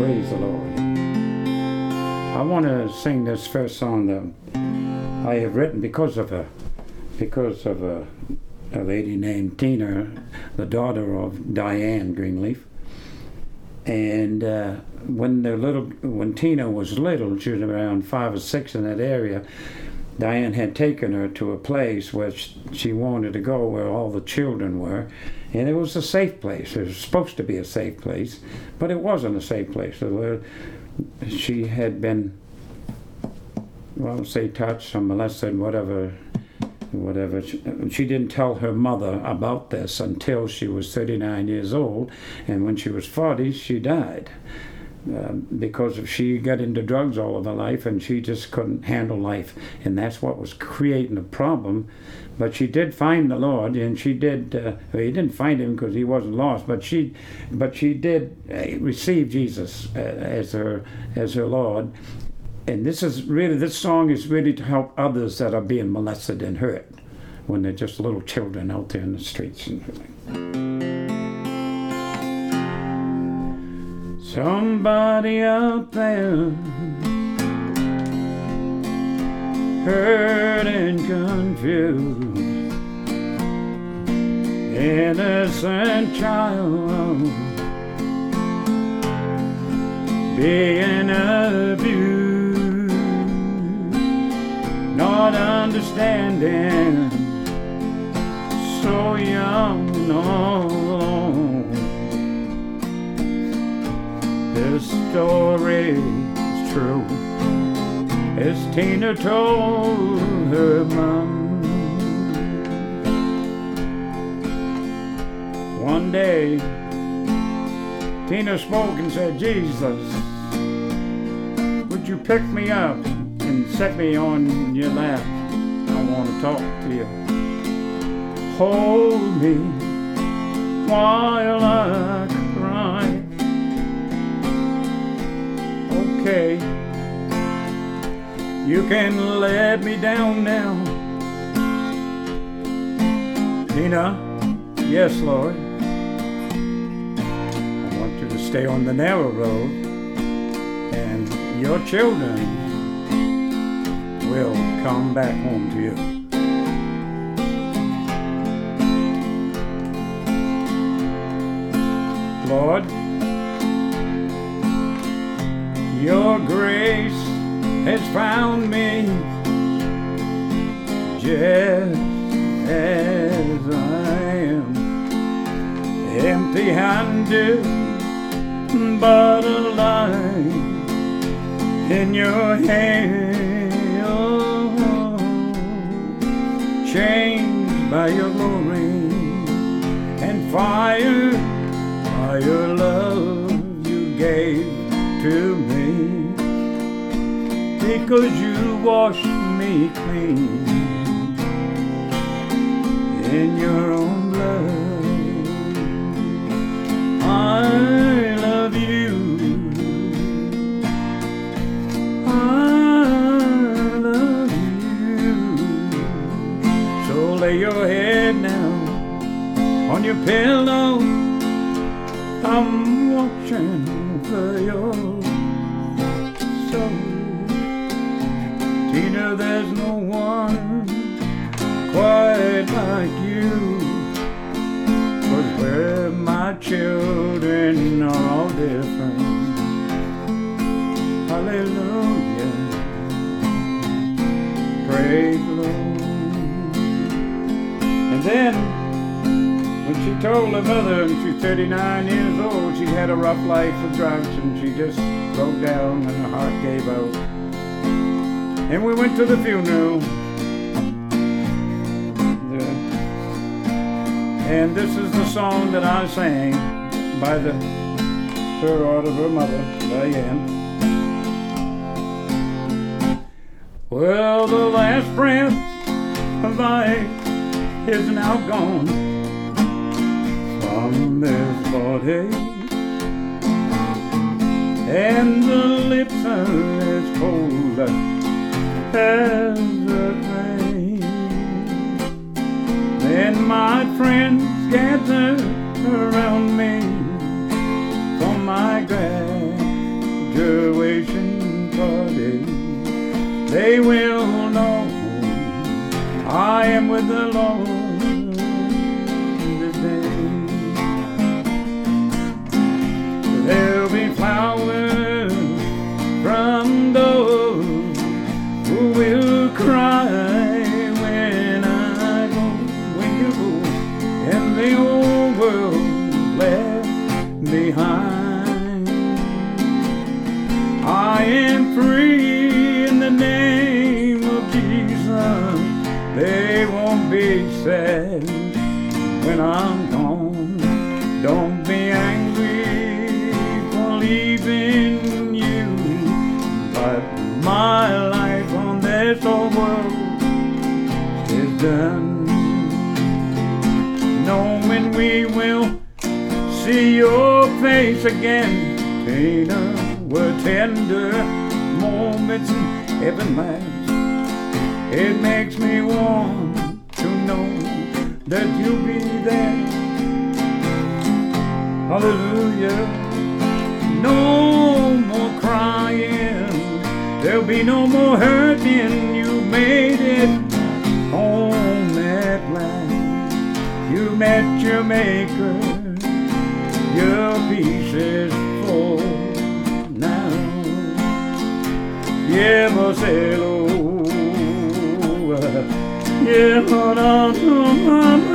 Praise the Lord. I want to sing this first song that I have written because of a lady named Tina, the daughter of Diane Greenleaf. And when Tina was little, she was around 5 or 6 in that area, Diane had taken her to a place where she wanted to go, where all the children were. And it was a safe place. It was supposed to be a safe place, but it wasn't a safe place. She had been, say touched or molested, whatever. She didn't tell her mother about this until she was 39 years old, and when she was 40, she died. Because she got into drugs all of her life, and she just couldn't handle life, and that's what was creating the problem. But she did find the Lord, and she did. He didn't find him because he wasn't lost, but she did receive Jesus as her Lord. And this song is really to help others that are being molested and hurt when they're just little children out there in the streets and everything. Somebody out there hurt and confused, innocent child being abused, not understanding, so young and all alone. This story is true, as Tina told her mom. One day, Tina spoke and said, "Jesus, would you pick me up and set me on your lap? I want to talk to you. Hold me while I cry." Okay, you can let me down now. Tina, yes, Lord. I want you to stay on the narrow road, and your children will come back home to you. Lord, your grace has found me just as I am, empty-handed but alive in your hand, oh, changed by your glory and fire, by your love you gave to me. Because you washed me clean in your own blood. I love you. I love you. So lay your head now on your pillow. I'm watching for your soul. Tina, there's no one quite like you, 'cause where my children are all different. Hallelujah, praise the Lord. And then when she told her mother, and she's 39 years old, she had a rough life with drugs, and she just broke down and her heart gave out. And we went to the funeral. And this is the song that I sang by her out of her mother, Diane. Well, the last breath of life is now gone from this body, and the lips are as cold as the grave. Then my friends gather around me for my they will know I am with the Lord this day. There'll be flowers from those who will cry when I go, when you go, and the old world left behind. I am free in the name of Jesus. They won't be sad when I'm gone. Don't be angry for leaving you, but my life on this old world is done. Knowing we will see your face again, Tina, were tender moments in heaven last. It makes me want to know that you'll be there. Hallelujah. No more crying, there'll be no more hurting. You made it home at last. You met your maker, your peace is full now. Yeah, Marcelo. Yeah, Lord,